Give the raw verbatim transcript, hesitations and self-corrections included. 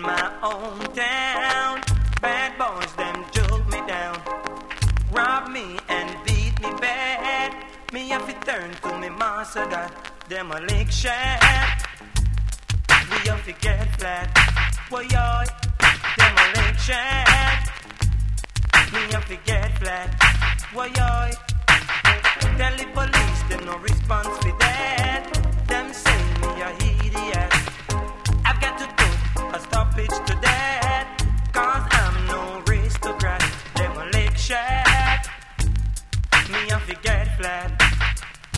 my hometown. Bad boys, them took me down. Rob me and beat me bad. Me have to turn to me master that them a lick shot. We have to get flat. Boy, yo, them a lick shot. Me have to get flat. Boy, yo, tell the police them no response for that.